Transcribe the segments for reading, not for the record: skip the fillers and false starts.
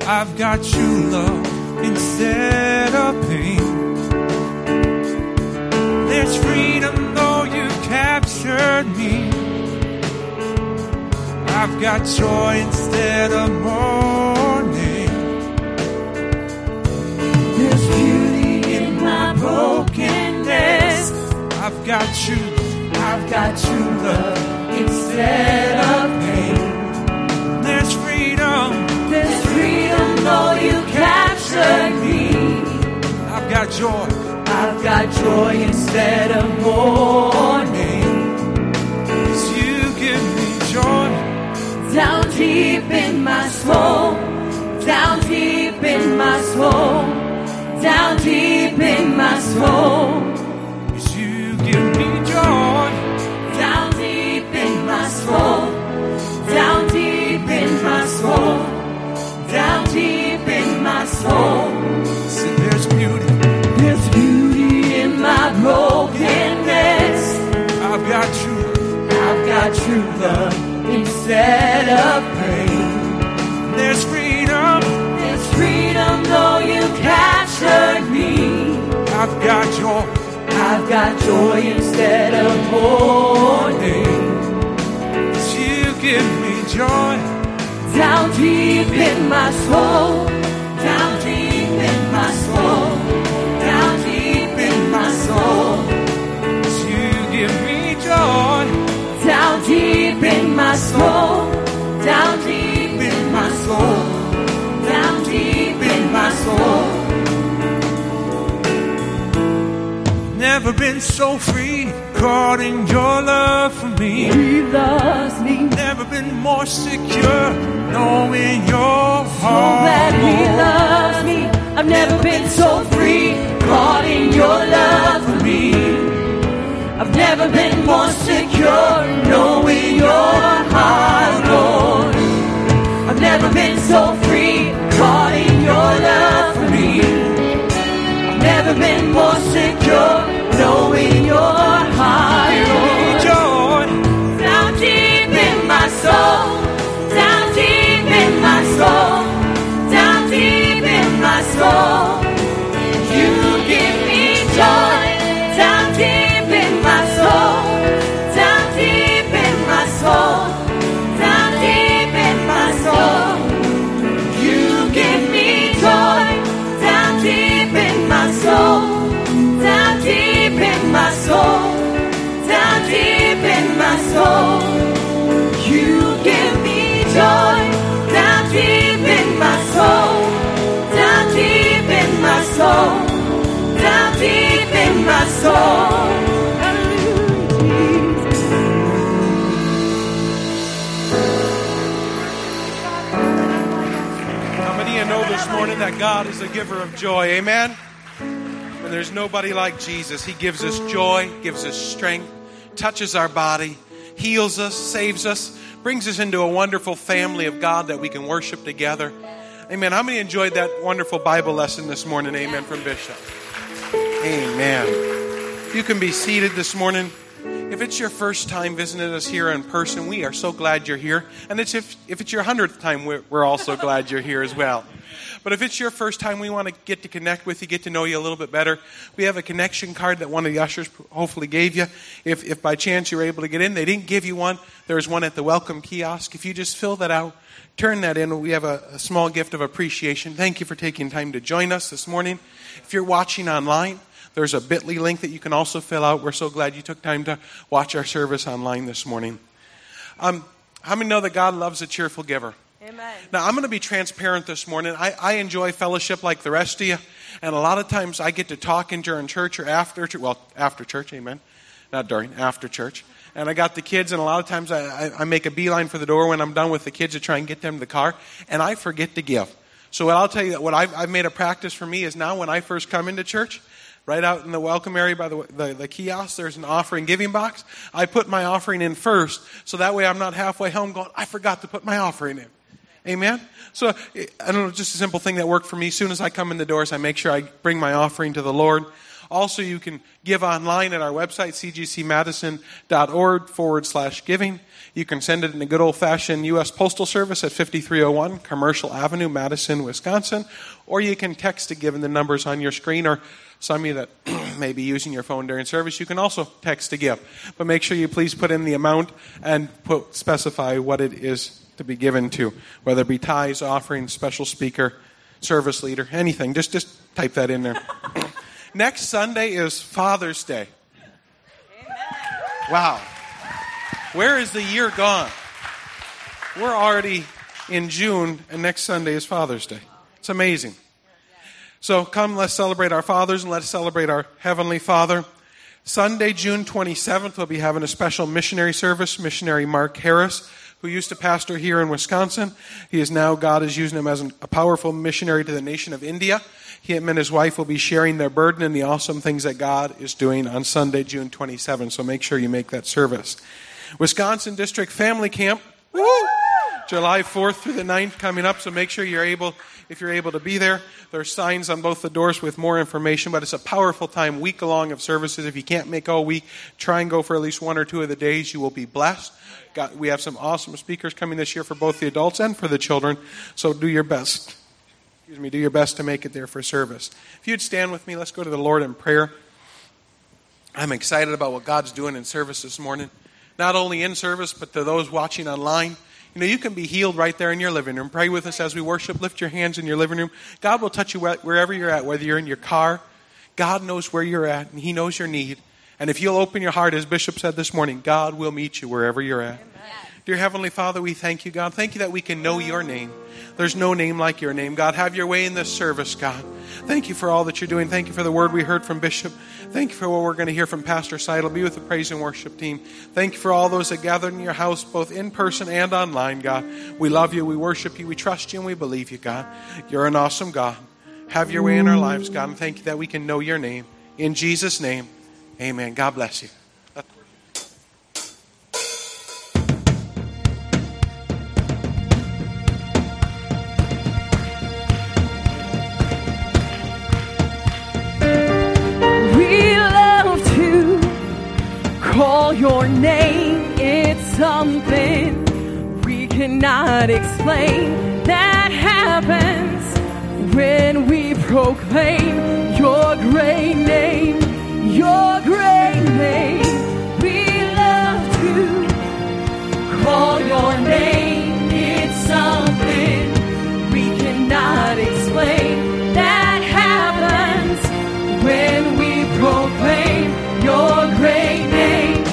I've got true love instead of pain. There's freedom though you captured me. I've got joy instead of mourning. There's beauty in my brokenness. I've got true love instead of pain. There's freedom though you captured me. I've got joy instead of mourning. 'Cause you give me joy down deep in my soul, down deep in my soul, down deep in my soul. 'Cause you give me joy down deep in my soul, down deep in my soul, down deep in my soul. See, there's beauty in my brokenness. I've got true love instead of pain. There's freedom though you captured me. I've got joy instead of mourning. 'Cause you give me joy down deep in my soul, down deep in my soul, down deep in my soul. 'Cause you give me joy down deep in my soul, down deep in my soul, down deep in my soul. Never been so free, caught in your love for me. He loves me. Never been more secure, knowing your heart. So that he loves me. I've never been so free, caught in your love for me. I've never been more secure, knowing your heart, Lord. I've never been so free, caught in your love for me. I've never been more secure, knowing your heart, Lord. Joy Down deep in my soul, down deep in my soul, down deep in my soul. You give me joy, down deep in my soul, down deep in my soul, down deep in my soul. You give me joy, down deep in my soul, down deep in my soul, down deep in my soul. You give me joy, down deep in my soul, down deep in my soul, down deep in my soul. How many of you know this morning that God is a giver of joy? Amen? And there's nobody like Jesus. He gives us joy, gives us strength, touches our body, heals us, saves us, brings us into a wonderful family of God that we can worship together. Amen. How many enjoyed that wonderful Bible lesson this morning? Amen, from Bishop. Amen. You can be seated this morning. If it's your first time visiting us here in person, we are so glad you're here. And if it's your 100th time, we're also glad you're here as well. But if it's your first time, we want to get to connect with you, get to know you a little bit better. We have a connection card that one of the ushers hopefully gave you. If by chance you were able to get in, they didn't give you one. There's one at the welcome kiosk. If you just fill that out, turn that in. We have a small gift of appreciation. Thank you for taking time to join us this morning. If you're watching online, there's a bit.ly link that you can also fill out. We're so glad you took time to watch our service online this morning. How many know that God loves a cheerful giver? Amen. Now, I'm going to be transparent this morning. I enjoy fellowship like the rest of you. And a lot of times I get to talking during church or after church. Well, after church, amen. Not during, after church. And I got the kids, and a lot of times I make a beeline for the door when I'm done with the kids to try and get them to the car. And I forget to give. So what I'll tell you, what I've made a practice for me is now when I first come into church, right out in the welcome area by the kiosk, there's an offering giving box. I put my offering in first, so that way I'm not halfway home going, I forgot to put my offering in. Amen? So, I don't know, just a simple thing that worked for me. As soon as I come in the doors, I make sure I bring my offering to the Lord. Also, you can give online at our website, cgcmadison.org/giving. You can send it in a good old-fashioned U.S. Postal Service at 5301 Commercial Avenue, Madison, Wisconsin. Or you can text to give in the numbers on your screen, or some of you that may be using your phone during service, you can also text to give. But make sure you please put in the amount and specify what it is to be given to, whether it be tithes, offerings, special speaker, service leader, anything. Just type that in there. Next Sunday is Father's Day. Wow. Where is the year gone? We're already in June, and next Sunday is Father's Day. It's amazing. So come, let's celebrate our fathers, and let's celebrate our Heavenly Father. Sunday, June 27th, we'll be having a special missionary service. Missionary Mark Harris, who used to pastor here in Wisconsin. He is now, God is using him as a powerful missionary to the nation of India. Him and his wife will be sharing their burden and the awesome things that God is doing on Sunday, June 27th. So make sure you make that service. Wisconsin District Family Camp, woo! July 4th through the 9th coming up. So make sure if you're able to be there. There are signs on both the doors with more information, but it's a powerful time, week-long of services. If you can't make all week, try and go for at least one or two of the days. You will be blessed. We have some awesome speakers coming this year for both the adults and for the children, so do your best. Do your best to make it there for service. If you'd stand with me, let's go to the Lord in prayer. I'm excited about what God's doing in service this morning. Not only in service, but to those watching online. You can be healed right there in your living room. Pray with us as we worship. Lift your hands in your living room. God will touch you wherever you're at, whether you're in your car. God knows where you're at, and He knows your need. And if you'll open your heart, as Bishop said this morning, God will meet you wherever you're at. Amen. Dear Heavenly Father, we thank you, God. Thank you that we can know your name. There's no name like your name. God, have your way in this service, God. Thank you for all that you're doing. Thank you for the word we heard from Bishop. Thank you for what we're going to hear from Pastor Seidel. Be with the praise and worship team. Thank you for all those that gathered in your house, both in person and online, God. We love you. We worship you. We trust you and we believe you, God. You're an awesome God. Have your way in our lives, God. And thank you that we can know your name. In Jesus' name, amen. God bless you. Call your name, it's something we cannot explain. That happens when we proclaim your great name, your great name. We love to call your name, it's something we cannot explain. That happens when we proclaim your great name.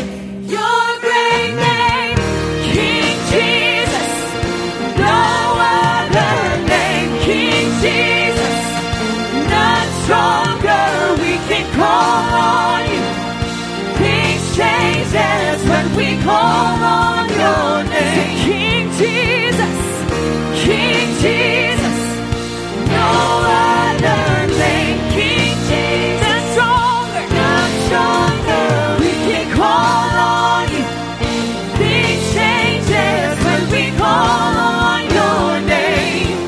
When we call on your name, King Jesus, no other name, King Jesus, none stronger, we can call on you. Things changes when we call on your name.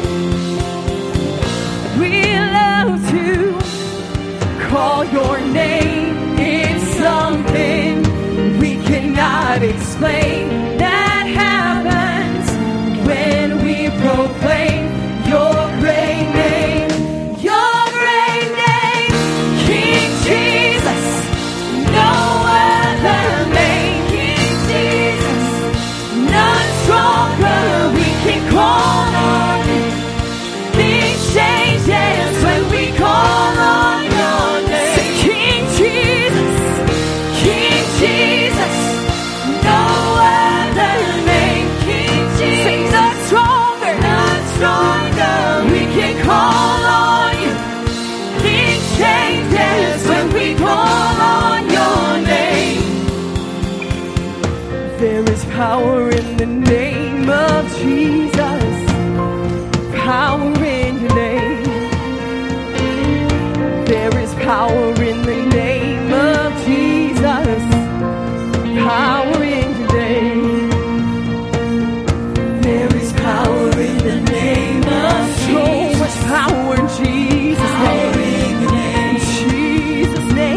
We love to call your name, it's something we cannot explain. That happens when we proclaim your great name, King Jesus. No other name, King Jesus. None stronger, we can call on you. Things changes when we call on your name. Say, King Jesus, King Jesus. No other name, King Jesus. Say, none stronger, we can call on you. Things changes when we call on your name. There is power in the name of Jesus. Power in your name. There is power in the name of Jesus. Power in your name. There is power in the name of Jesus. So much power in Jesus' name. In Jesus' name.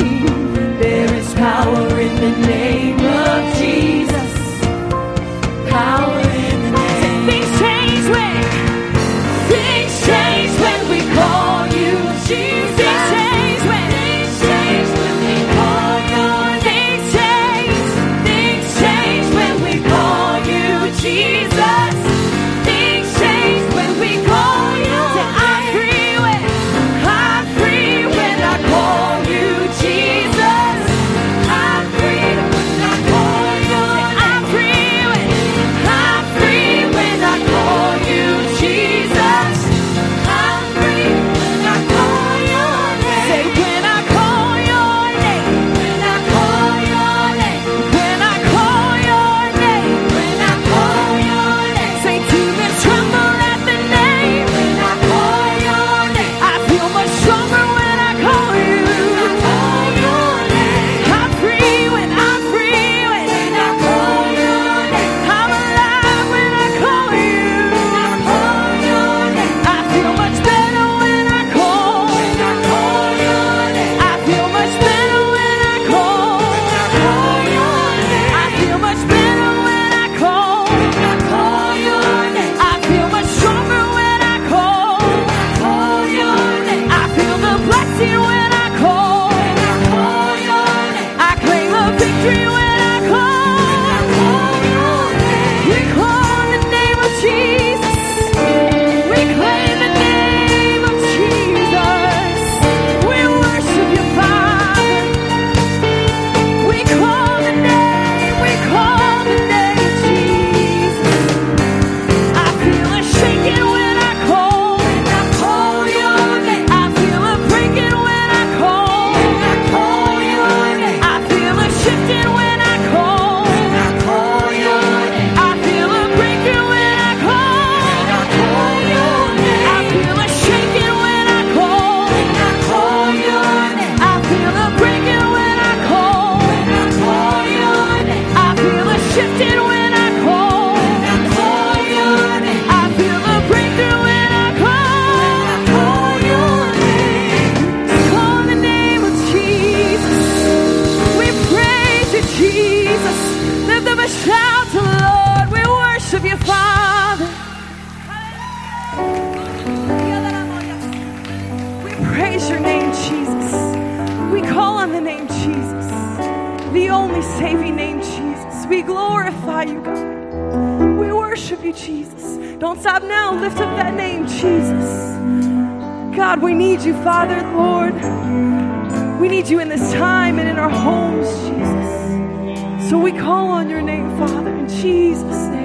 praise your name, Jesus. We call on the name Jesus, the only saving name, Jesus. We glorify you, God. We worship you, Jesus. Don't stop now. Lift up that name, Jesus. God, we need you, Father, Lord. We need you in this time and in our homes, Jesus. So we call on your name, Father, in Jesus' name.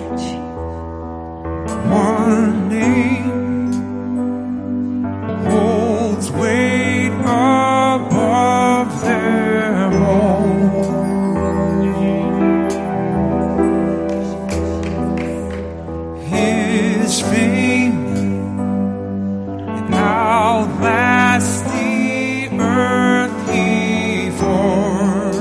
One name holds weight above them all. His fame outlast the earth he formed.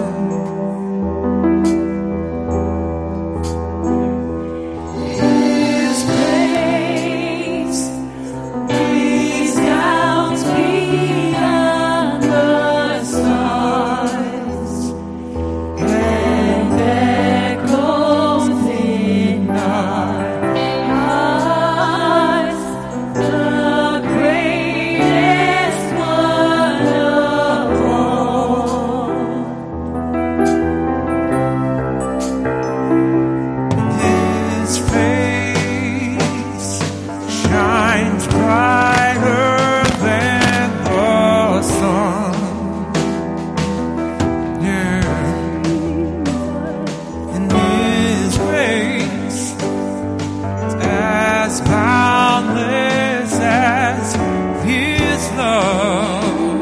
His praise reaches down beyond the stars and echoes in our hearts. The greatest one of all. His face shines brighter than the sun. Yeah. And his grace is as boundless as his love.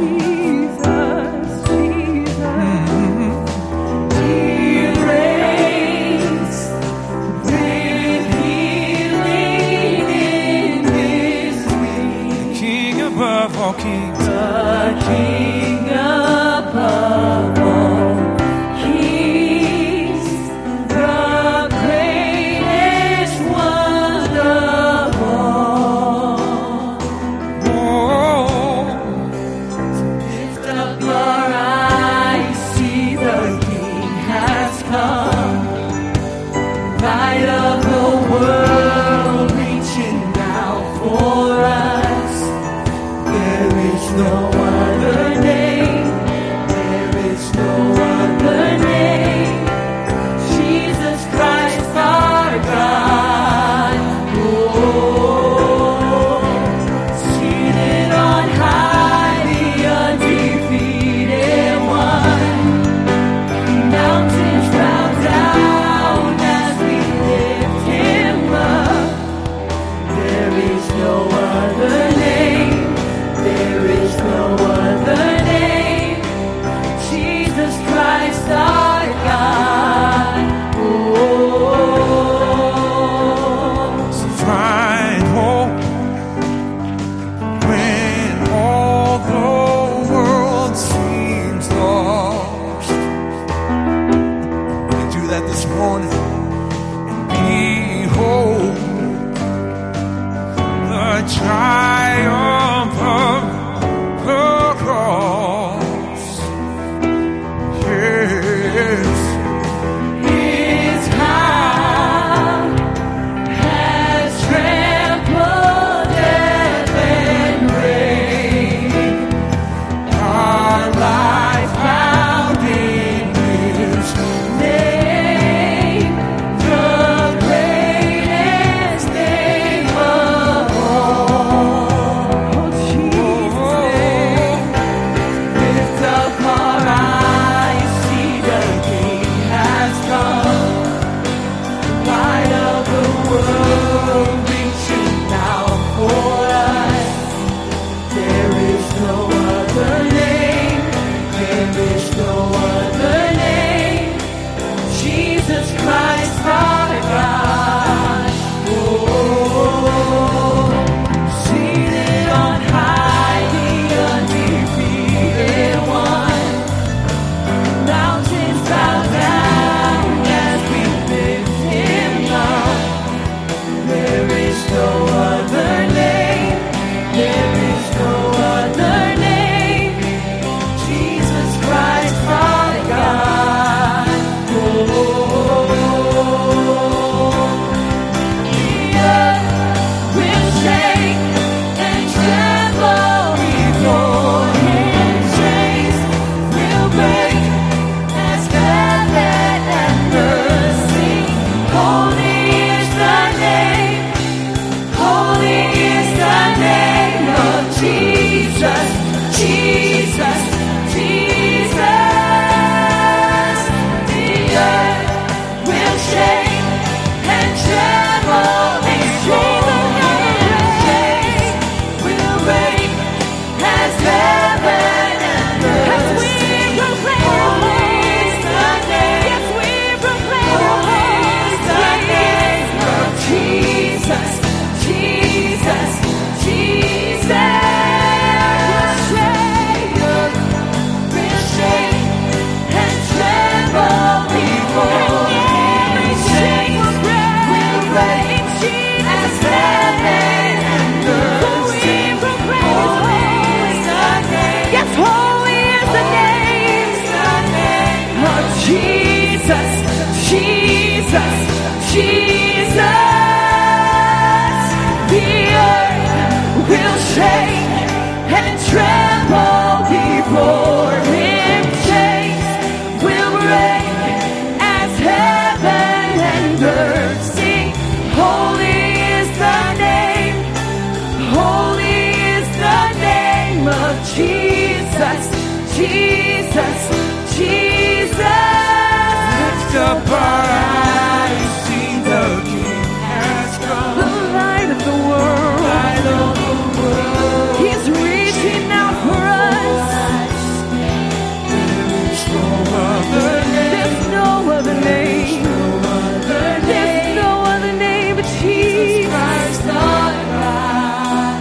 He reigns with healing in his wings. King above all kings. The King above all kings, the greatest one of all. Oh, Lift up your eyes, see the King has come. Light of the world, reaching out for us. There is no other name. There is no other name. Jesus Christ our God. Oh, seated on high, the undefeated one. Mountains bow down as we lift him up. There is no other name. There is no other name. Jesus Christ our God. Oh, find hope when all the world seems lost. You do that this morning. And behold the triumph of the cross. Yes. his power has trampled death and grave. Our life Found in his name, the greatest name of all. Jesus, Jesus, Jesus. Lift up our eyes, see the King has come. The light of the world. Light of the world. He's reaching out for us. There is no other name. There's no other name. There's no other name but Jesus. Christ our God.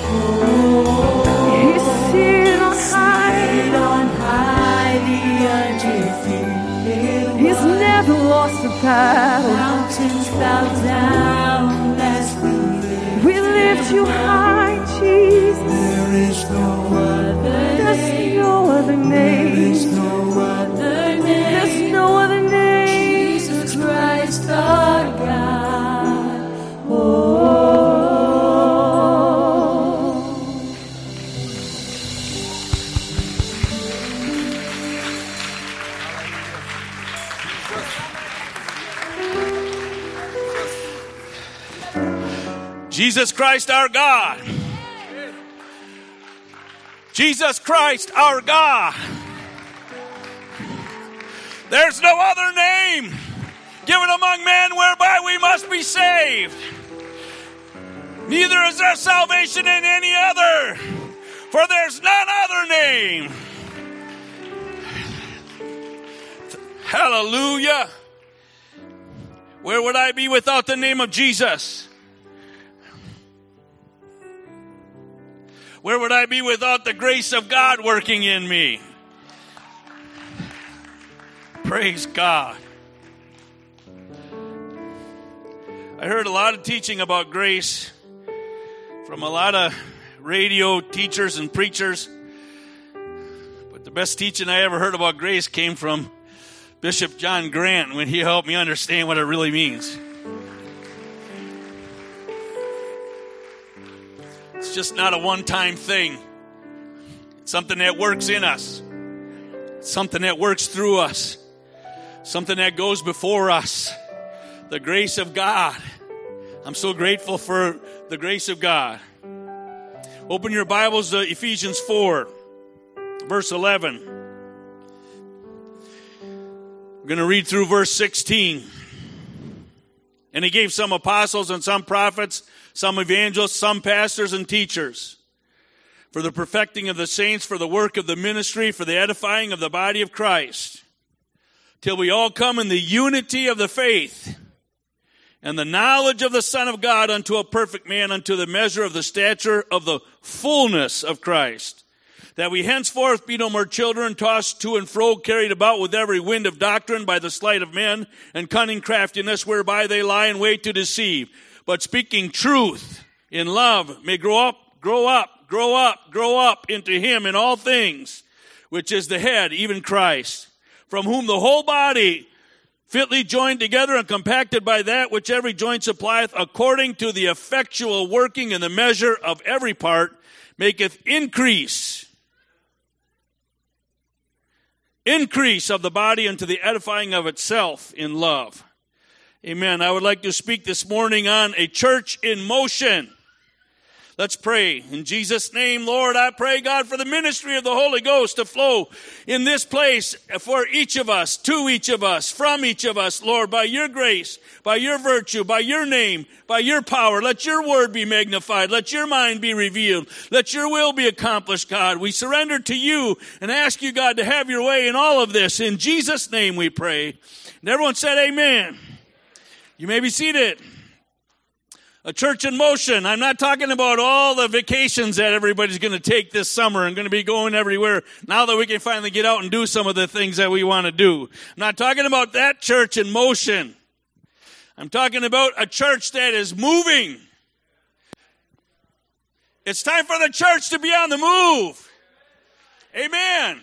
He's seated on high. Seated on high, the undefeated. He's never lost a battle. Mountains bow down as we live. We lift you high, Jesus. There is no other. There's no other name. There's no other. There's no other name. Jesus Christ our God. Oh. Jesus Christ our God. Jesus Christ our God. There's no other name given among men whereby we must be saved. Neither is there salvation in any other, for there's none other name. Hallelujah. Where would I be without the name of Jesus? Where would I be without the grace of God working in me? Praise God. I heard a lot of teaching about grace from a lot of radio teachers and preachers. But the best teaching I ever heard about grace came from Bishop John Grant when he helped me understand what it really means. It's just not a one-time thing. It's something that works in us. It's something that works through us. Something that goes before us. The grace of God. I'm so grateful for the grace of God. Open your Bibles to Ephesians 4, verse 11. We're going to read through verse 16. And he gave some apostles and some prophets, some evangelists, some pastors and teachers, for the perfecting of the saints, for the work of the ministry, for the edifying of the body of Christ, till we all come in the unity of the faith and the knowledge of the Son of God, unto a perfect man, unto the measure of the stature of the fullness of Christ, that we henceforth be no more children, tossed to and fro, carried about with every wind of doctrine by the sleight of men and cunning craftiness, whereby they lie in wait to deceive. But speaking truth in love may grow up into him in all things, which is the head, even Christ, from whom the whole body, fitly joined together and compacted by that which every joint supplieth, according to the effectual working in the measure of every part, maketh increase of the body unto the edifying of itself in love. Amen. I would like to speak this morning on a church in motion. Let's pray. In Jesus' name, Lord, I pray, God, for the ministry of the Holy Ghost to flow in this place for each of us, to each of us, from each of us, Lord, by your grace, by your virtue, by your name, by your power. Let your word be magnified. Let your mind be revealed. Let your will be accomplished, God. We surrender to you and ask you, God, to have your way in all of this. In Jesus' name we pray. And everyone said amen. You may be seated. A church in motion. I'm not talking about all the vacations that everybody's going to take this summer and going to be going everywhere now that we can finally get out and do some of the things that we want to do. I'm not talking about that church in motion. I'm talking about a church that is moving. It's time for the church to be on the move. Amen.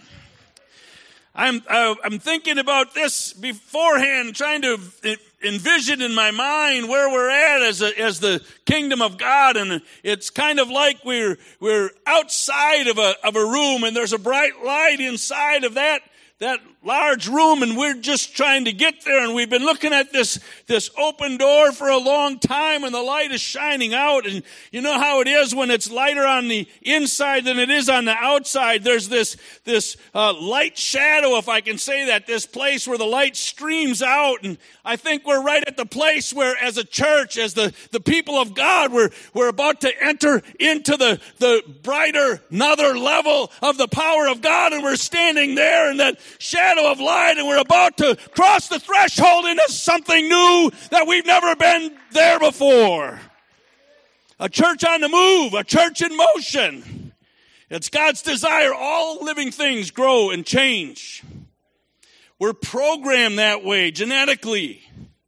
I'm thinking about this beforehand, trying to envision in my mind where we're at as the kingdom of God, and it's kind of like we're outside of a room, and there's a bright light inside of that large room, and we're just trying to get there, and we've been looking at this open door for a long time, and the light is shining out. And you know how it is when it's lighter on the inside than it is on the outside. There's this light shadow, if I can say that, this place where the light streams out. And I think we're right at the place where, as a church, as the people of God, we're about to enter into the brighter, another level of the power of God, and we're standing there in that shadow of light, and we're about to cross the threshold into something new that we've never been there before. A church on the move, a church in motion. It's God's desire all living things grow and change. We're programmed that way genetically.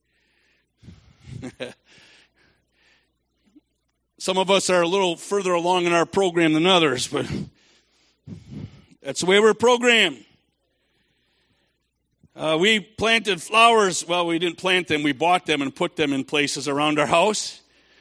Some of us are a little further along in our program than others, but that's the way we're programmed. We planted flowers. Well, we didn't plant them. We bought them and put them in places around our house.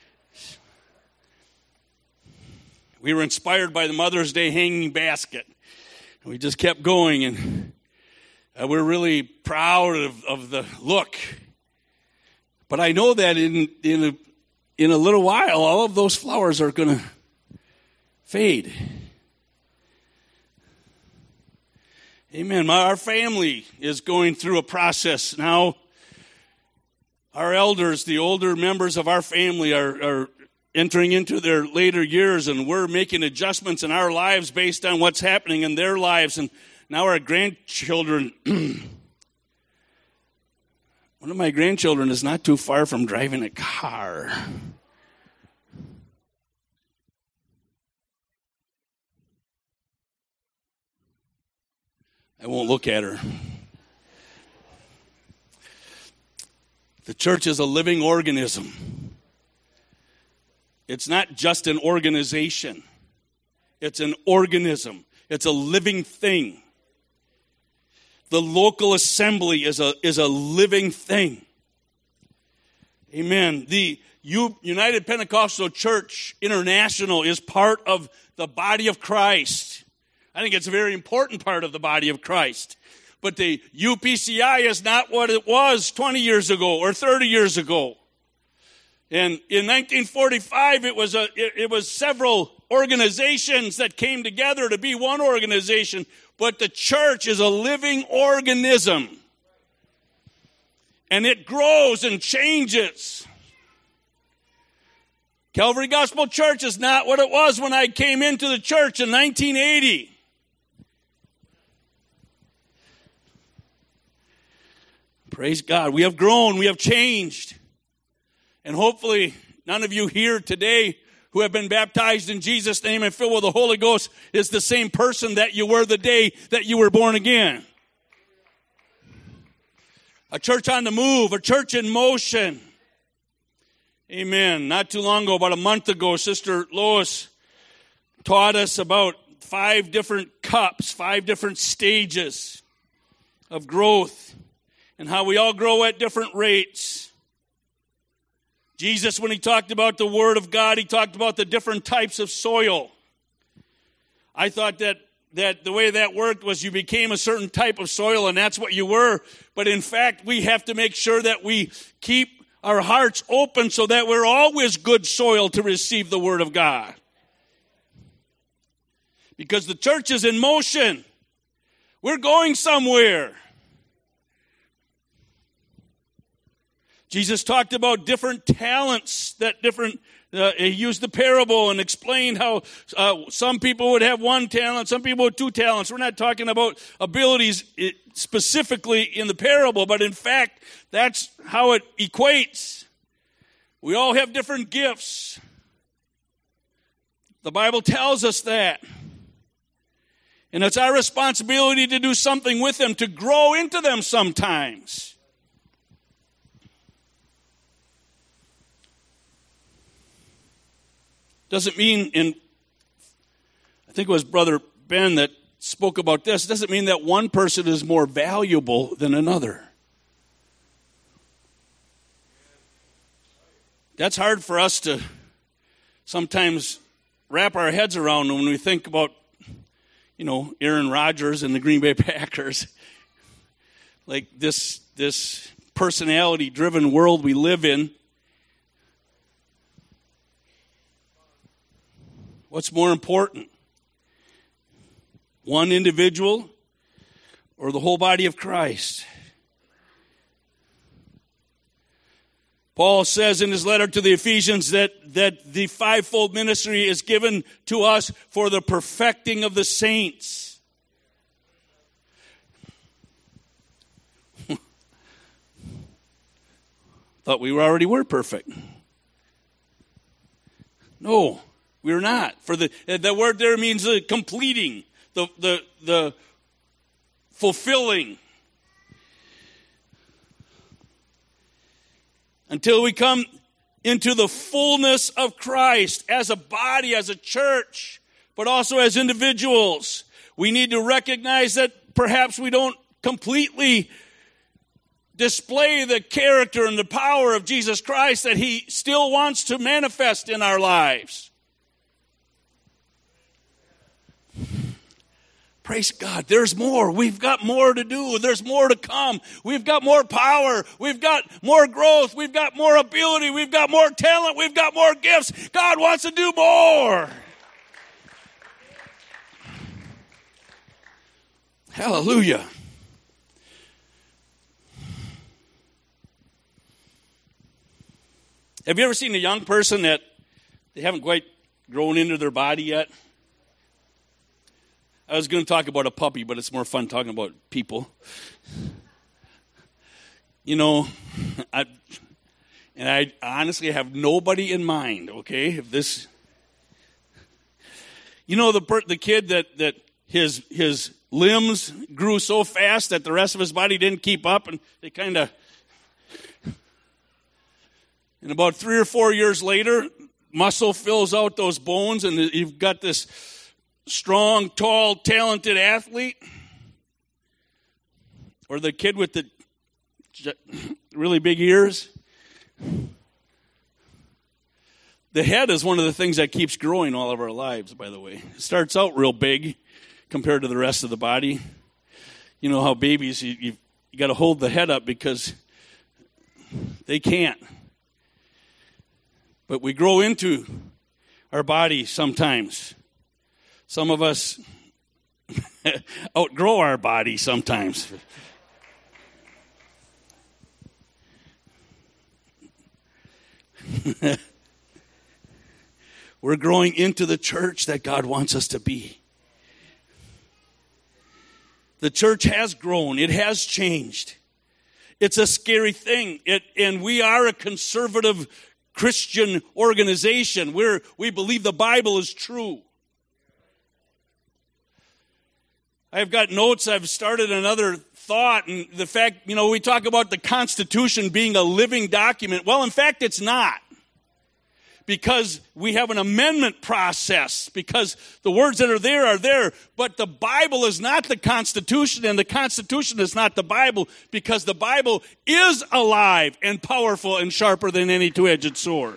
We were inspired by the Mother's Day hanging basket. We just kept going, and we're really proud of the look. But I know that in a little while, all of those flowers are going to fade. Amen. Our family is going through a process now. Our elders, the older members of our family, are entering into their later years, and we're making adjustments in our lives based on what's happening in their lives. And now our grandchildren, one of my grandchildren is not too far from driving a car. I won't look at her. The church is a living organism. It's not just an organization. It's an organism. It's a living thing. The local assembly is a living thing. Amen. The United Pentecostal Church International is part of the body of Christ. I think it's a very important part of the body of Christ. But the UPCI is not what it was 20 years ago or 30 years ago. And in 1945, it was several organizations that came together to be one organization. But the church is a living organism. And it grows and changes. Calvary Gospel Church is not what it was when I came into the church in 1980. Praise God. We have grown. We have changed. And hopefully none of you here today who have been baptized in Jesus' name and filled with the Holy Ghost is the same person that you were the day that you were born again. A church on the move, a church in motion. Amen. Not too long ago, about a month ago, Sister Lois taught us about 5 different cups, 5 different stages of growth, and how we all grow at different rates. Jesus, when he talked about the Word of God, he talked about the different types of soil. I thought that the way that worked was you became a certain type of soil, and that's what you were. But in fact, we have to make sure that we keep our hearts open so that we're always good soil to receive the Word of God. Because the church is in motion. We're going somewhere. Jesus talked about different talents he used the parable and explained how some people would have 1 talent, some people with 2 talents. We're not talking about abilities specifically in the parable, but in fact, that's how it equates. We all have different gifts. The Bible tells us that. And it's our responsibility to do something with them, to grow into them sometimes. Doesn't mean, I think it was Brother Ben that spoke about this, doesn't mean that one person is more valuable than another. That's hard for us to sometimes wrap our heads around when we think about, Aaron Rodgers and the Green Bay Packers. like this personality-driven world we live in, what's more important? One individual or the whole body of Christ? Paul says in his letter to the Ephesians that the fivefold ministry is given to us for the perfecting of the saints. Thought we already were perfect. No, we're not. For the word there means completing, the fulfilling. Until we come into the fullness of Christ as a body, as a church, but also as individuals. We need to recognize that perhaps we don't completely display the character and the power of Jesus Christ that he still wants to manifest in our lives. Praise God. There's more. We've got more to do. There's more to come. We've got more power. We've got more growth. We've got more ability. We've got more talent. We've got more gifts. God wants to do more. Hallelujah. Have you ever seen a young person that they haven't quite grown into their body yet? I was going to talk about a puppy, but it's more fun talking about people. You know, I honestly have nobody in mind, okay? If this, you know, the kid that his limbs grew so fast that the rest of his body didn't keep up, and they kind of, and about 3 or 4 years later, muscle fills out those bones, and you've got this strong, tall, talented athlete. Or the kid with the really big ears. The head is one of the things that keeps growing all of our lives, by the way. It starts out real big compared to the rest of the body. You know how babies, you got to hold the head up because they can't. But we grow into our body sometimes. Some of us outgrow our body sometimes. We're growing into the church that God wants us to be. The church has grown. It has changed. It's a scary thing. And we are a conservative Christian organization. We believe the Bible is true. I've got notes. I've started another thought. And the fact, you know, we talk about the Constitution being a living document. Well, in fact, it's not. Because we have an amendment process. Because the words that are there. But the Bible is not the Constitution. And the Constitution is not the Bible. Because the Bible is alive and powerful and sharper than any two-edged sword.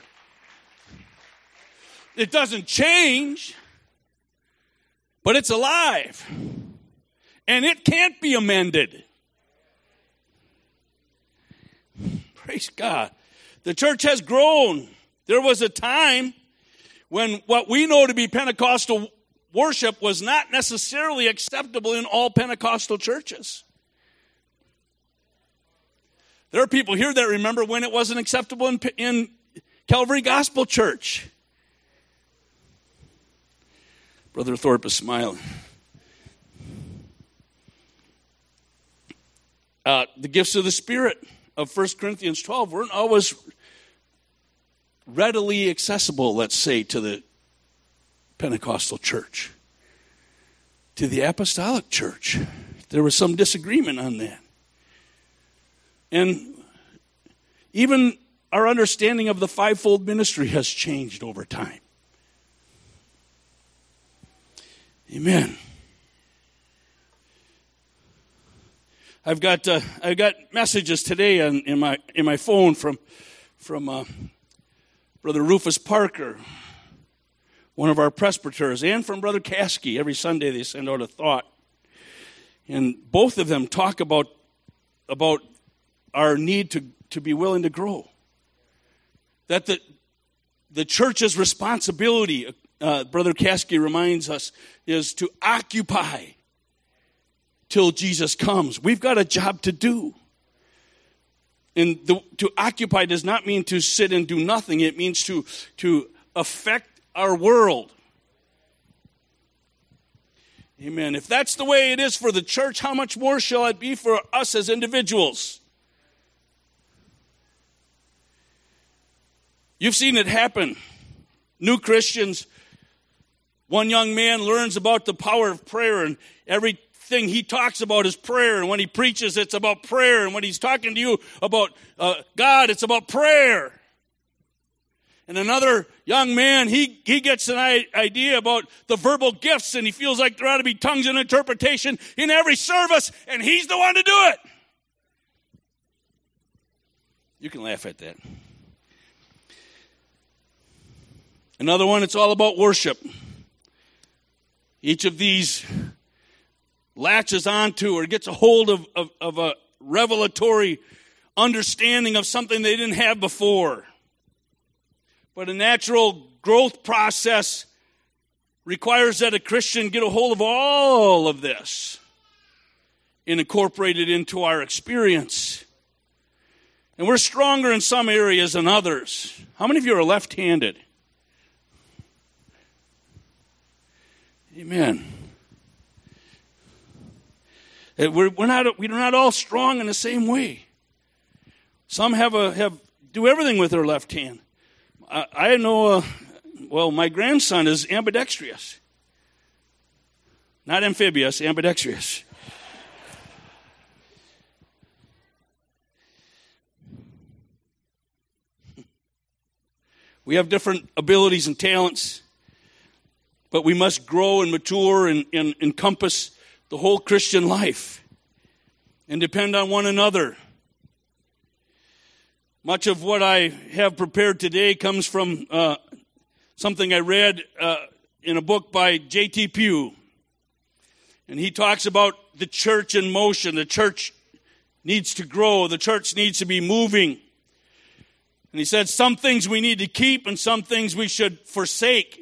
It doesn't change. But it's alive. And it can't be amended. Praise God. The church has grown. There was a time when what we know to be Pentecostal worship was not necessarily acceptable in all Pentecostal churches. There are people here that remember when it wasn't acceptable in Calvary Gospel Church. Brother Thorpe is smiling. The gifts of the Spirit of 1 Corinthians 12 weren't always readily accessible, let's say, to the Pentecostal church. To the Apostolic church. There was some disagreement on that. And even our understanding of the fivefold ministry has changed over time. Amen. I've got messages today in my phone from Brother Rufus Parker, one of our presbyters, and from Brother Caskey. Every Sunday they send out a thought. And both of them talk about about our need to be willing to grow. That the church's responsibility, Brother Caskey reminds us, is to occupy till Jesus comes. We've got a job to do. And to occupy does not mean to sit and do nothing. It means to affect our world. Amen. If that's the way it is for the church, how much more shall it be for us as individuals? You've seen it happen. New Christians, one young man learns about the power of prayer, and everything he talks about is prayer. And when he preaches, it's about prayer. And when he's talking to you about God, it's about prayer. And another young man, he gets an idea about the verbal gifts, and he feels like there ought to be tongues and interpretation in every service, and he's the one to do it. You can laugh at that. Another one, it's all about worship. Each of these latches onto or gets a hold of a revelatory understanding of something they didn't have before. But a natural growth process requires that a Christian get a hold of all of this and incorporate it into our experience. And we're stronger in some areas than others. How many of you are left-handed? Amen. We're not all strong in the same way. Some do everything with their left hand. I know, my grandson is ambidextrous. Not amphibious, ambidextrous. We have different abilities and talents, but we must grow and mature and encompass the whole Christian life and depend on one another. Much of what I have prepared today comes from something I read in a book by J.T. Pugh. And he talks about the church in motion. The church needs to grow. The church needs to be moving. And he said some things we need to keep and some things we should forsake.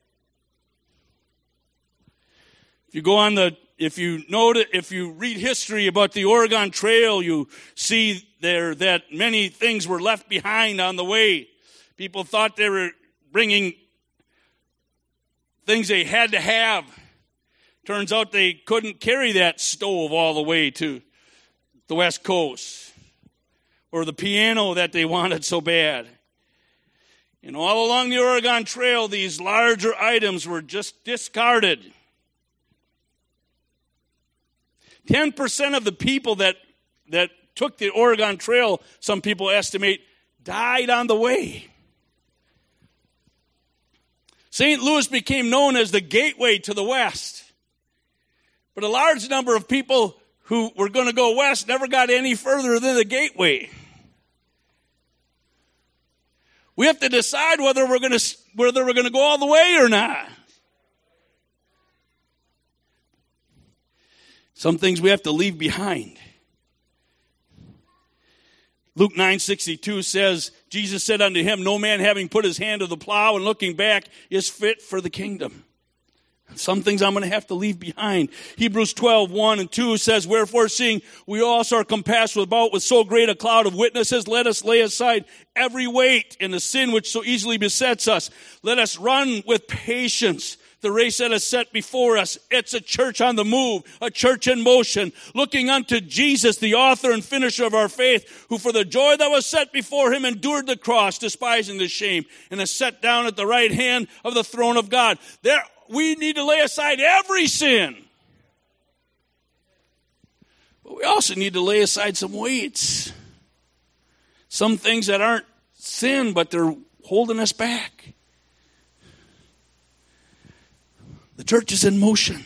If you read history about the Oregon Trail, you see there that many things were left behind on the way. People thought they were bringing things they had to have. Turns out they couldn't carry that stove all the way to the West Coast, or the piano that they wanted so bad. And all along the Oregon Trail, these larger items were just discarded. 10% of the people that took the Oregon Trail, some people estimate, died on the way. St. Louis became known as the gateway to the West. But a large number of people who were going to go west never got any further than the gateway. We have to decide whether we're going to go all the way or not. Some things we have to leave behind. Luke 9:62 says, Jesus said unto him, no man having put his hand to the plow and looking back is fit for the kingdom. Some things I'm going to have to leave behind. Hebrews 12:1 and 2 says, wherefore seeing we also are compassed about with so great a cloud of witnesses, let us lay aside every weight and the sin which so easily besets us. Let us run with patience the race that is set before us. It's a church on the move, a church in motion, looking unto Jesus, the author and finisher of our faith, who for the joy that was set before him endured the cross, despising the shame, and is set down at the right hand of the throne of God. There, we need to lay aside every sin. But we also need to lay aside some weights. Some things that aren't sin, but they're holding us back. The church is in motion.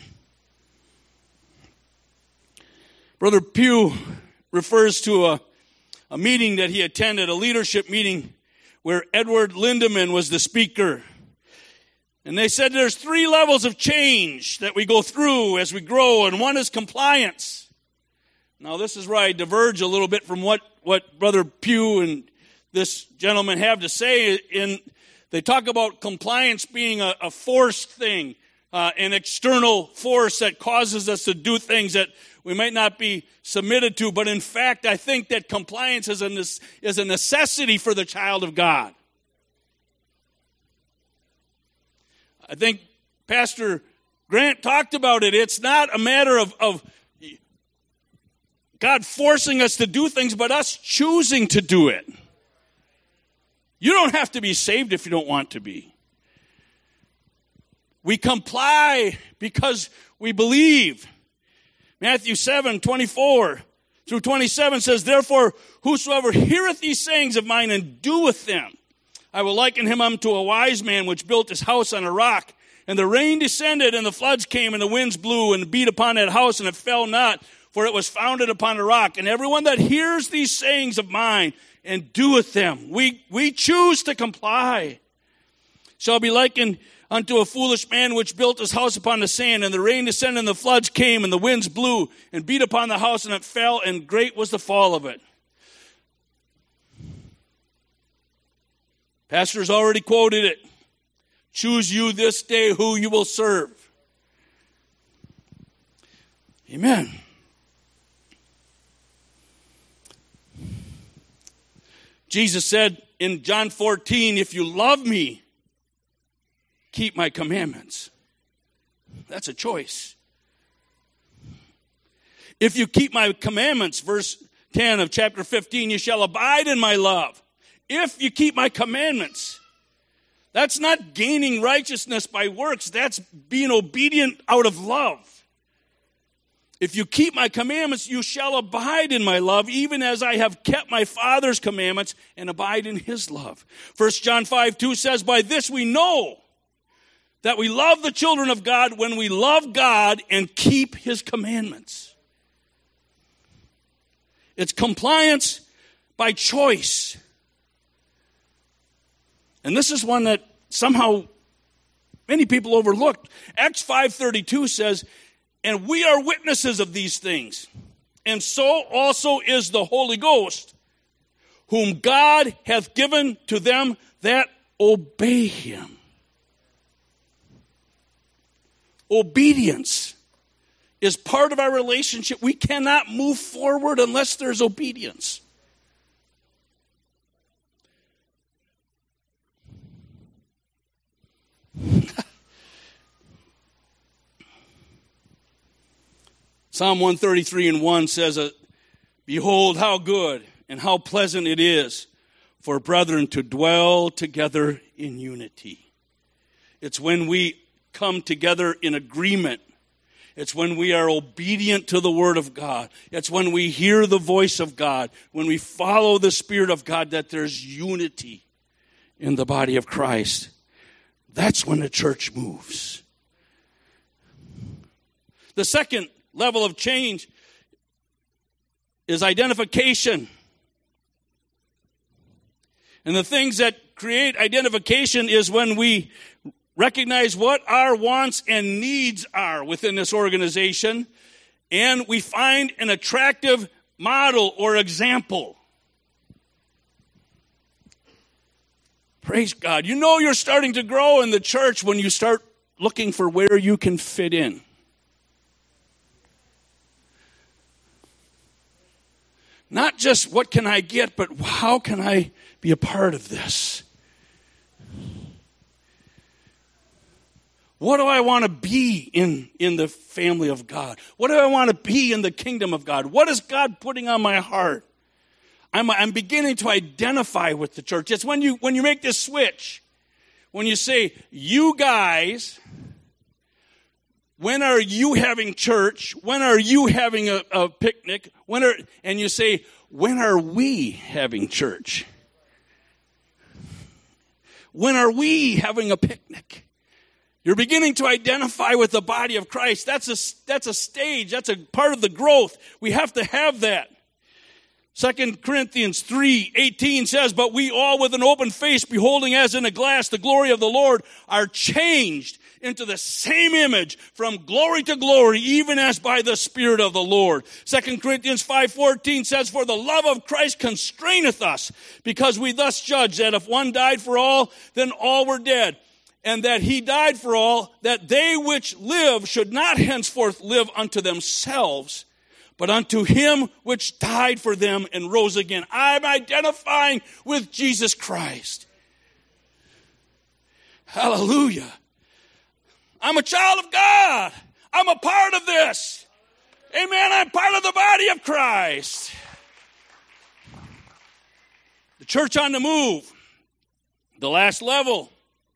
Brother Pugh refers to a meeting that he attended, a leadership meeting where Edward Lindemann was the speaker. And they said there's 3 levels of change that we go through as we grow, and one is compliance. Now, this is where I diverge a little bit from what Brother Pugh and this gentleman have to say. They talk about compliance being a forced thing, an external force that causes us to do things that we might not be submitted to. But in fact, I think that compliance is a necessity for the child of God. I think Pastor Grant talked about it. It's not a matter of God forcing us to do things, but us choosing to do it. You don't have to be saved if you don't want to be. We comply because we believe. Matthew 7:24 through 27 says, "Therefore, whosoever heareth these sayings of mine and doeth them, I will liken him unto a wise man which built his house on a rock. And the rain descended, and the floods came, and the winds blew, and beat upon that house, and it fell not, for it was founded upon a rock. And everyone that hears these sayings of mine and doeth them," we choose to comply, "shall be likened unto a foolish man which built his house upon the sand. And the rain descended, and the floods came, and the winds blew, and beat upon the house, and it fell, and great was the fall of it." Pastor's already quoted it. Choose you this day who you will serve. Amen. Jesus said in John 14, "If you love me, keep my commandments." That's a choice. "If you keep my commandments," verse 10 of chapter 15, "you shall abide in my love." If you keep my commandments. That's not gaining righteousness by works. That's being obedient out of love. "If you keep my commandments, you shall abide in my love, even as I have kept my Father's commandments and abide in his love." 1 John 5:2 says, "By this we know that we love the children of God when we love God and keep his commandments." It's compliance by choice. And this is one that somehow many people overlooked. Acts 5:32 says, "And we are witnesses of these things, and so also is the Holy Ghost, whom God hath given to them that obey him." Obedience is part of our relationship. We cannot move forward unless there's obedience. Psalm 133:1 says, "Behold how good and how pleasant it is for brethren to dwell together in unity." It's when we come together in agreement. It's when we are obedient to the Word of God. It's when we hear the voice of God, when we follow the Spirit of God, that there's unity in the body of Christ. That's when the church moves. The second level of change is identification. And the things that create identification is when we recognize what our wants and needs are within this organization, and we find an attractive model or example. Praise God. You know you're starting to grow in the church when you start looking for where you can fit in. Not just what can I get, but how can I be a part of this? What do I want to be in the family of God? What do I want to be in the kingdom of God? What is God putting on my heart? I'm beginning to identify with the church. It's when you make this switch, when you say, "You guys, when are you having church? When are you having a picnic? And you say, "When are we having church? When are we having a picnic?" You're beginning to identify with the body of Christ. That's a stage. That's a part of the growth. We have to have that. 2 Corinthians 3:18 says, "But we all with an open face, beholding as in a glass the glory of the Lord, are changed into the same image from glory to glory, even as by the Spirit of the Lord. 2 Corinthians 5:14 says, for the love of Christ constraineth us, because we thus judge that if one died for all, then all were dead. And that he died for all, that they which live should not henceforth live unto themselves, but unto him which died for them and rose again. I'm identifying with Jesus Christ. Hallelujah. I'm a child of God. I'm a part of this. Amen. I'm part of the body of Christ. The church on the move. The last level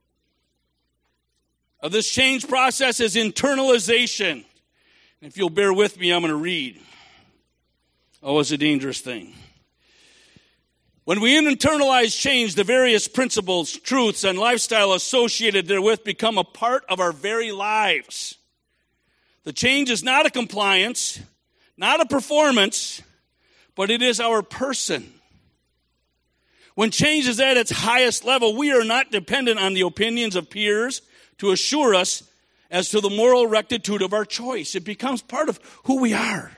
of this change process is internalization. If you'll bear with me, I'm going to read. Oh, it's a dangerous thing. When we internalize change, the various principles, truths, and lifestyle associated therewith become a part of our very lives. The change is not a compliance, not a performance, but it is our person. When change is at its highest level, we are not dependent on the opinions of peers to assure us as to the moral rectitude of our choice. It becomes part of who we are.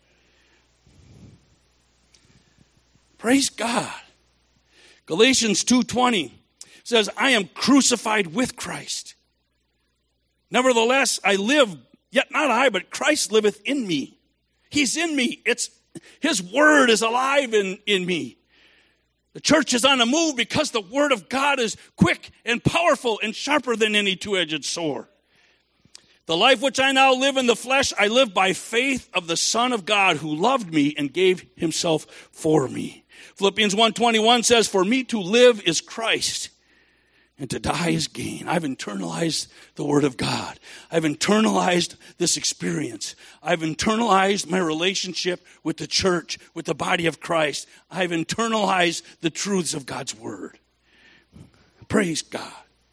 Praise God. Galatians 2:20 says, I am crucified with Christ. Nevertheless, I live, yet not I, but Christ liveth in me. He's in me. His word is alive in me. The church is on the move because the word of God is quick and powerful and sharper than any two-edged sword. The life which I now live in the flesh, I live by faith of the Son of God who loved me and gave himself for me. Philippians 1:21 says, for me to live is Christ, and to die is gain. I've internalized the Word of God. I've internalized this experience. I've internalized my relationship with the church, with the body of Christ. I've internalized the truths of God's Word. Praise God.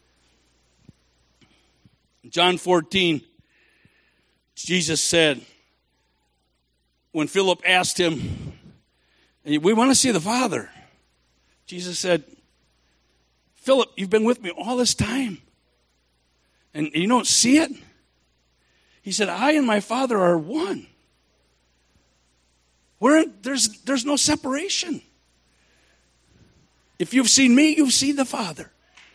In John 14, Jesus said, when Philip asked him, we want to see the Father. Jesus said, Philip, you've been with me all this time, and you don't see it? He said, I and my Father are one. There's no separation. If you've seen me, you've seen the Father.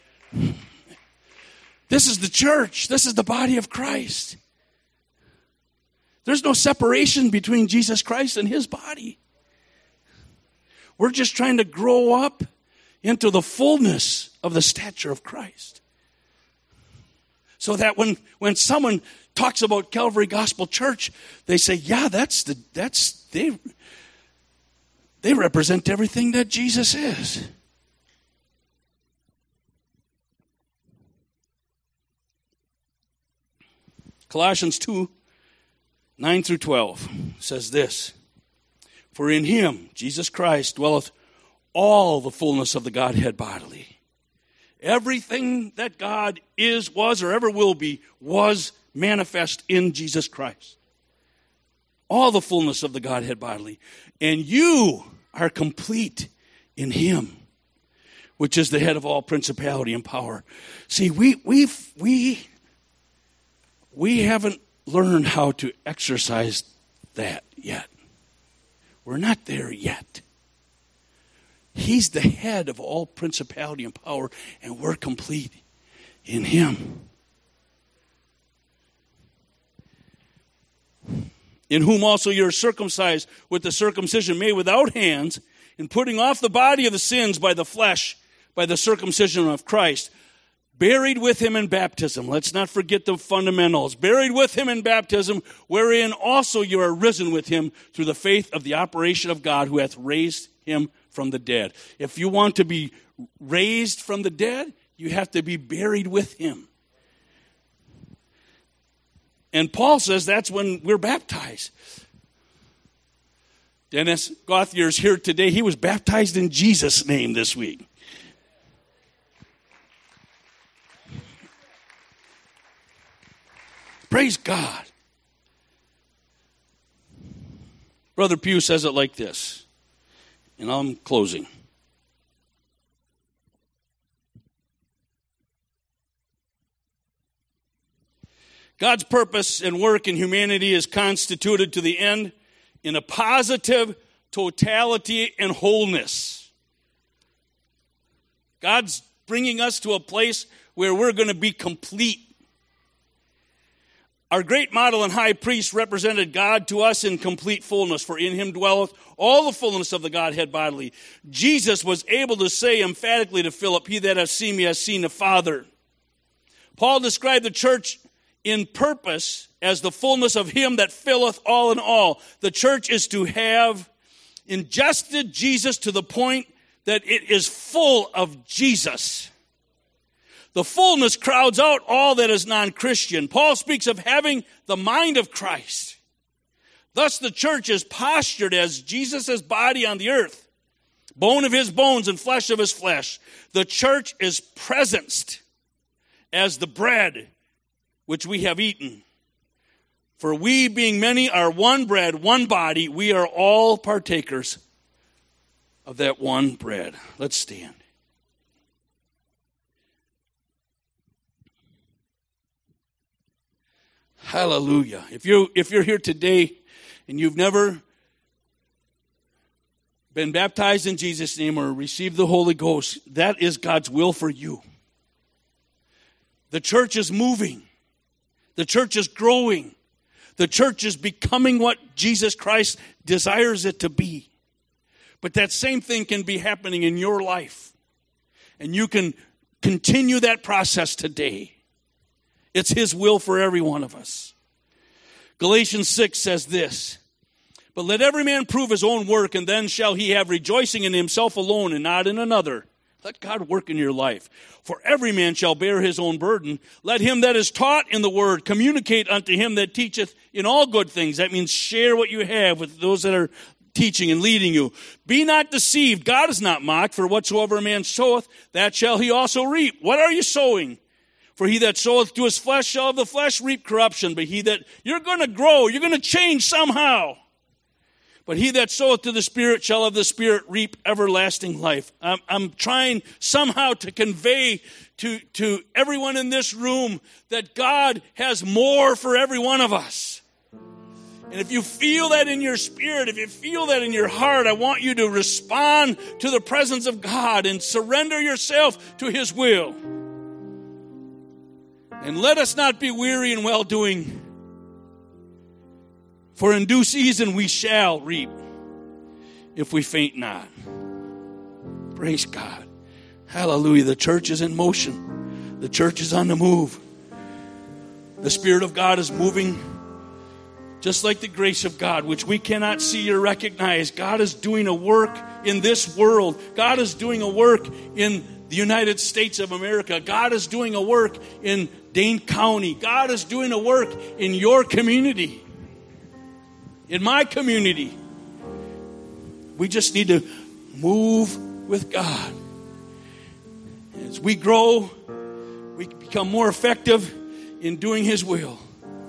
This is the church. This is the body of Christ. There's no separation between Jesus Christ and his body. We're just trying to grow up into the fullness of the stature of Christ. So that when someone talks about Calvary Gospel Church, they say, yeah, they represent everything that Jesus is. Colossians 2:9-12 says this, for in him, Jesus Christ, dwelleth all the fullness of the Godhead bodily. Everything that God is, was, or ever will be, was manifest in Jesus Christ. All the fullness of the Godhead bodily. And you are complete in him, which is the head of all principality and power. See, we haven't learned how to exercise that yet. We're not there yet. He's the head of all principality and power, and we're complete in him. In whom also you're circumcised with the circumcision made without hands, in putting off the body of the sins by the flesh, by the circumcision of Christ, buried with him in baptism. Let's not forget the fundamentals. Buried with him in baptism, wherein also you are risen with him through the faith of the operation of God who hath raised him from the dead. If you want to be raised from the dead, you have to be buried with him. And Paul says that's when we're baptized. Dennis Gauthier is here today. He was baptized in Jesus' name this week. Praise God. Brother Pugh says it like this, and I'm closing. God's purpose and work in humanity is constituted to the end in a positive totality and wholeness. God's bringing us to a place where we're going to be complete. Our great model and high priest represented God to us in complete fullness, for in him dwelleth all the fullness of the Godhead bodily. Jesus was able to say emphatically to Philip, "He that hath seen me hath seen the Father." Paul described the church in purpose as the fullness of him that filleth all in all. The church is to have ingested Jesus to the point that it is full of Jesus. The fullness crowds out all that is non-Christian. Paul speaks of having the mind of Christ. Thus the church is postured as Jesus' body on the earth, bone of his bones and flesh of his flesh. The church is presenced as the bread which we have eaten. For we, being many, are one bread, one body. We are all partakers of that one bread. Let's stand. Hallelujah. If you're here today and you've never been baptized in Jesus' name or received the Holy Ghost, that is God's will for you. The church is moving. The church is growing. The church is becoming what Jesus Christ desires it to be. But that same thing can be happening in your life. And you can continue that process today. It's his will for every one of us. Galatians 6 says this, "But let every man prove his own work, and then shall he have rejoicing in himself alone and not in another." Let God work in your life. "For every man shall bear his own burden. Let him that is taught in the word communicate unto him that teacheth in all good things." That means share what you have with those that are teaching and leading you. "Be not deceived. God is not mocked. For whatsoever a man soweth, that shall he also reap." What are you sowing? "For he that soweth to his flesh shall of the flesh reap corruption. But he that," you're going to grow, you're going to change somehow. "But he that soweth to the Spirit shall of the Spirit reap everlasting life." I'm trying somehow to convey to everyone in this room that God has more for every one of us. And if you feel that in your spirit, if you feel that in your heart, I want you to respond to the presence of God and surrender yourself to his will. "And let us not be weary in well-doing, for in due season we shall reap, if we faint not." Praise God. Hallelujah. The church is in motion. The church is on the move. The Spirit of God is moving just like the grace of God, which we cannot see or recognize. God is doing a work in this world. God is doing a work in the United States of America. God is doing a work in Dane County. God is doing a work in your community, in my community. We just need to move with God. As we grow, we become more effective in doing his will.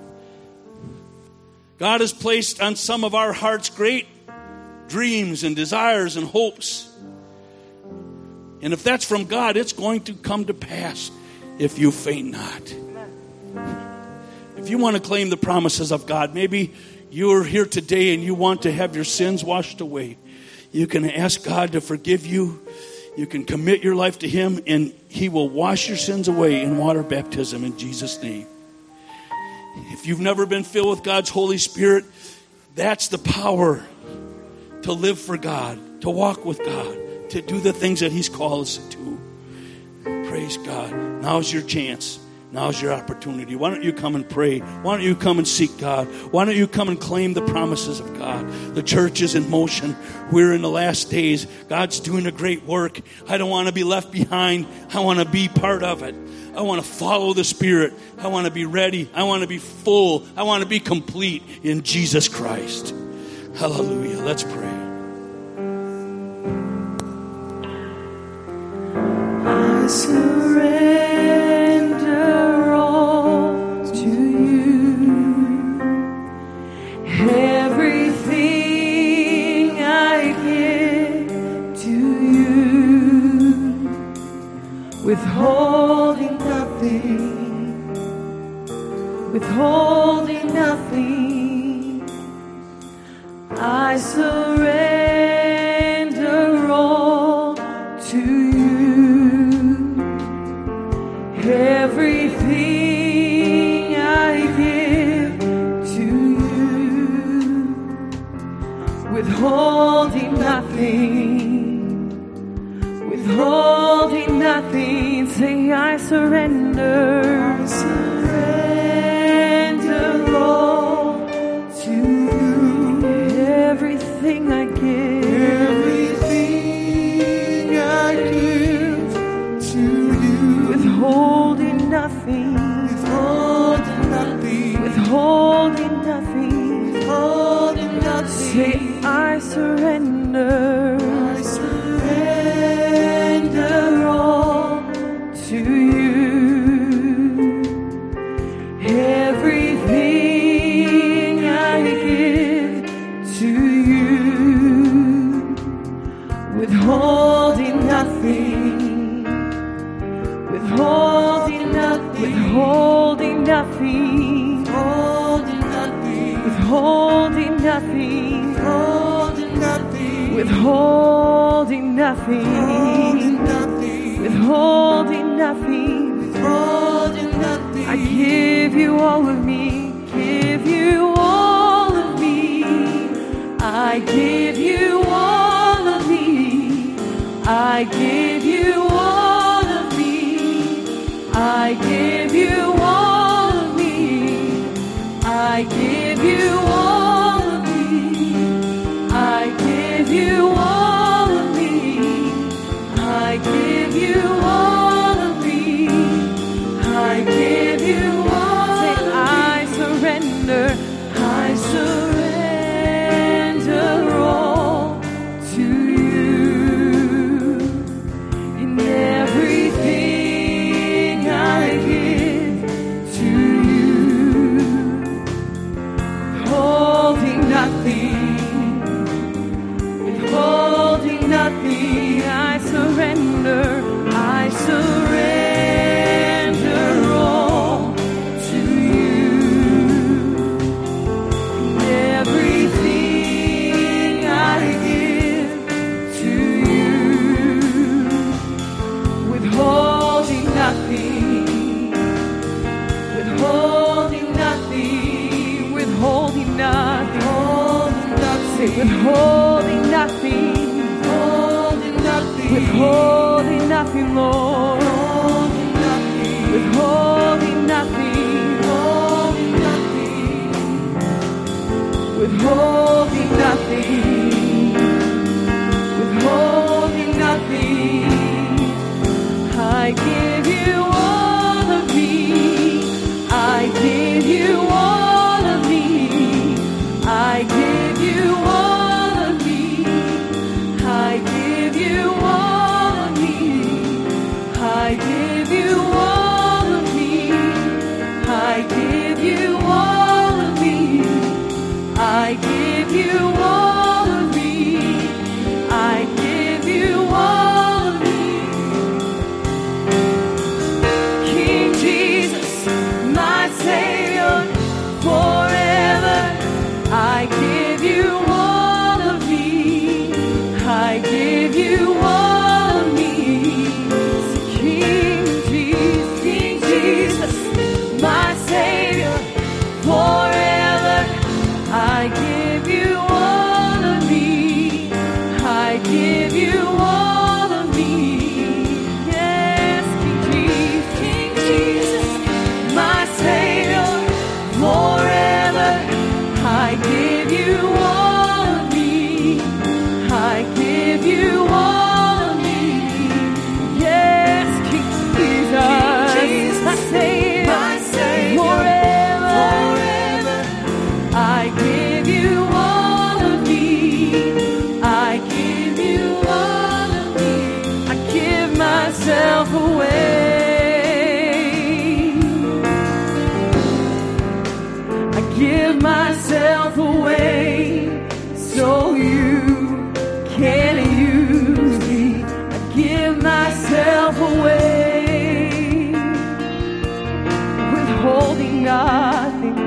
God has placed on some of our hearts great dreams and desires and hopes. And if that's from God, it's going to come to pass if you faint not. If you want to claim the promises of God, maybe you're here today and you want to have your sins washed away. You can ask God to forgive you. You can commit your life to him, and he will wash your sins away in water baptism in Jesus' name. If you've never been filled with God's Holy Spirit, that's the power to live for God, to walk with God, to do the things that he's called us to do. Praise God. Now's your chance. Now's your opportunity. Why don't you come and pray? Why don't you come and seek God? Why don't you come and claim the promises of God? The church is in motion. We're in the last days. God's doing a great work. I don't want to be left behind. I want to be part of it. I want to follow the Spirit. I want to be ready. I want to be full. I want to be complete in Jesus Christ. Hallelujah. Let's pray. I surrender all to you. Everything I give to you. Withholding nothing. Withholding withholding nothing. I surrender all to you. Everything I give to you, withholding nothing, withholding nothing. Say, I surrender, I surrender all to you. Everything I give, everything I give to you, withholding nothing, withholding nothing, withholding nothing, withholding nothing. Say, I surrender, I surrender all to you. Everything I give to you, withholding nothing, withholding nothing, withholding nothing, withholding nothing, withholding nothing, withholding nothing, withholding nothing, withholding nothing. I give you all of me, give you all of me. I give you all of me. I give you all of me. I give you all of me. I give you all of me. I give you all of me. I give you all of me. I give you all. Say, I surrender. I surrender all to you. In everything I give to you, withholding nothing, withholding nothing. I surrender. I surrender all to you. Everything I give to you, withholding nothing, withholding nothing, withholding nothing, say, withholding nothing, withholding nothing, withholding nothing, Lord, withholding nothing, withholding nothing, withholding nothing, withholding nothing. I give you all of me. I give you all of me. I give you all of me. I give you all of me. I give you all of me. I give you all of me. I give you all of me. I give you all of me. King Jesus, my Savior, forever. I give you all of me. I give you all of me. King Jesus, my Savior, forever. I give you all of me. I give you all of me. Yes, King Jesus, my Savior, forever. I give you all of me. I give you all of me. Yes, King Jesus, my Savior, forever. I give you all of me. I give you all of me. I give myself away. I give myself away so you can use me. I give myself away, withholding nothing,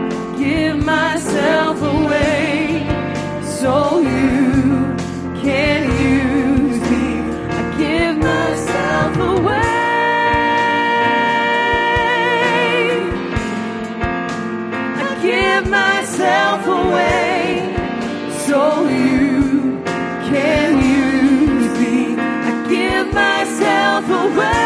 give myself away so you can use me. I give myself away.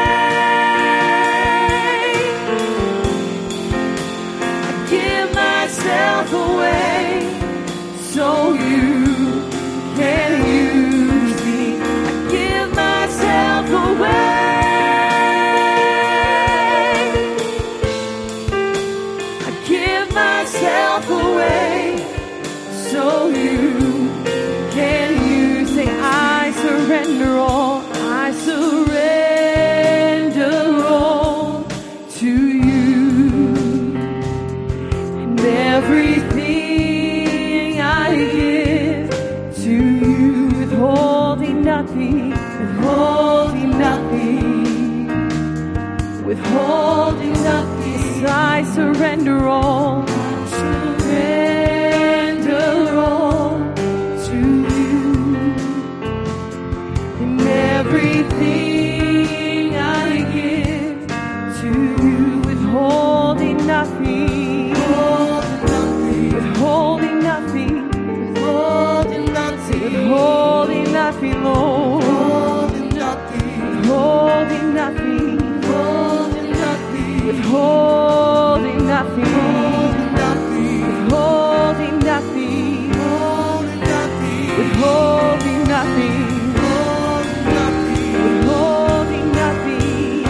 I give myself away so you can use me. I give myself away. Away so you can use. Say, I surrender all. I surrender all to you, and everything I give to you, withholding nothing, withholding nothing, withholding nothing. I surrender all. Surrender all to you, and everything I give to you, withholding nothing, withholding nothing, withholding nothing, withholding nothing, Lord, withholding nothing, withholding nothing, withholding nothing, withholding nothing. Withholding nothing, withholding nothing, withholding nothing.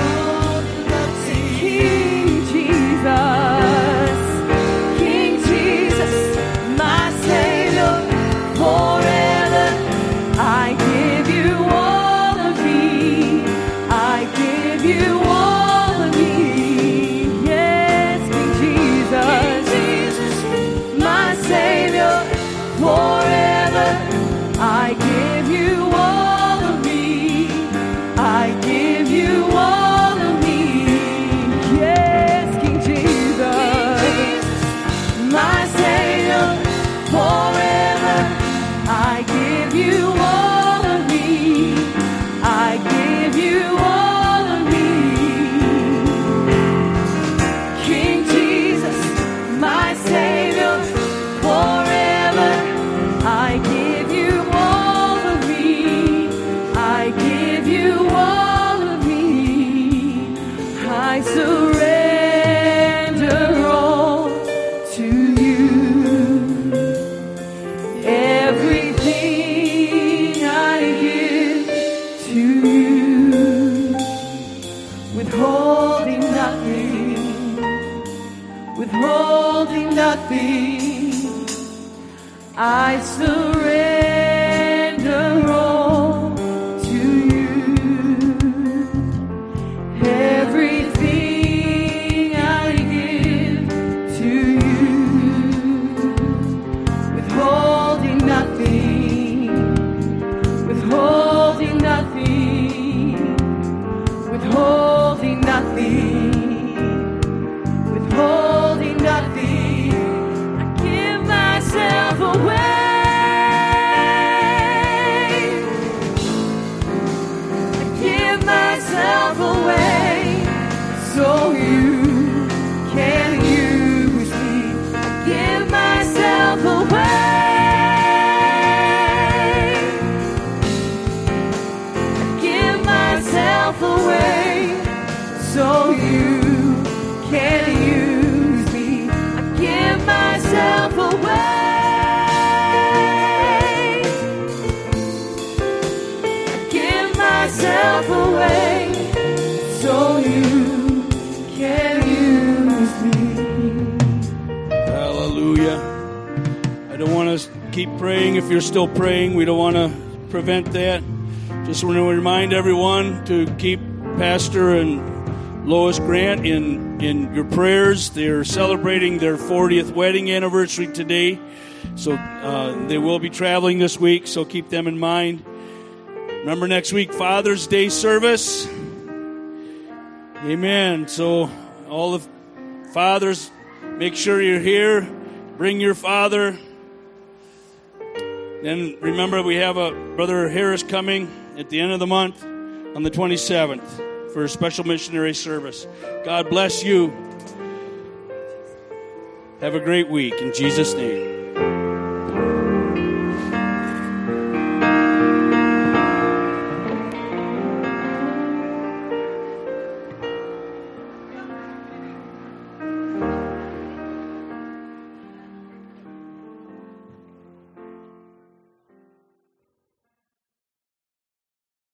King Jesus, King Jesus, my Savior, forever. I give you all of me. I give you all of me. Yes, King Jesus. Savior, forever, I give you all of me. I give you all of me. Yes, King Jesus, my Savior, forever, I give you all of me. I give you all of me. King Jesus, my Savior, forever, I give you all of me. I give you all of me. I surrender all to you. Everything I give to you, withholding nothing, withholding nothing. I surrender all to you. Everything I give to you, withholding nothing, withholding nothing, withholding nothing, withholding nothing. I give myself away. Away so you can use me. I give myself away. I give myself away so you can use me. I give myself away. I give myself away so you can use me. Hallelujah. I don't want to keep praying if you're still praying. We don't want to prevent that. Just want to remind everyone to keep Pastor and Lois Grant in your prayers. They're celebrating their 40th wedding anniversary today. So they will be traveling this week, so keep them in mind. Remember next week, Father's Day service. Amen. So all the fathers, make sure you're here. Bring your father. Then remember, we have a Brother Harris coming at the end of the month on the 27th for a special missionary service. God bless you. Have a great week in Jesus' name.